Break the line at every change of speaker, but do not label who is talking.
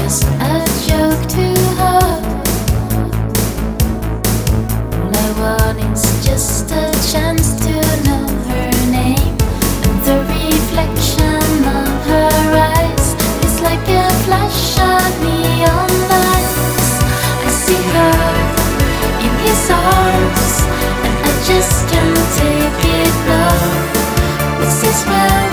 just a joke to her. All I want is just a chance to know her name, and the reflection of her eyes is like a flash of neon lights. I see her in his arms, and I just can't take it now. This is where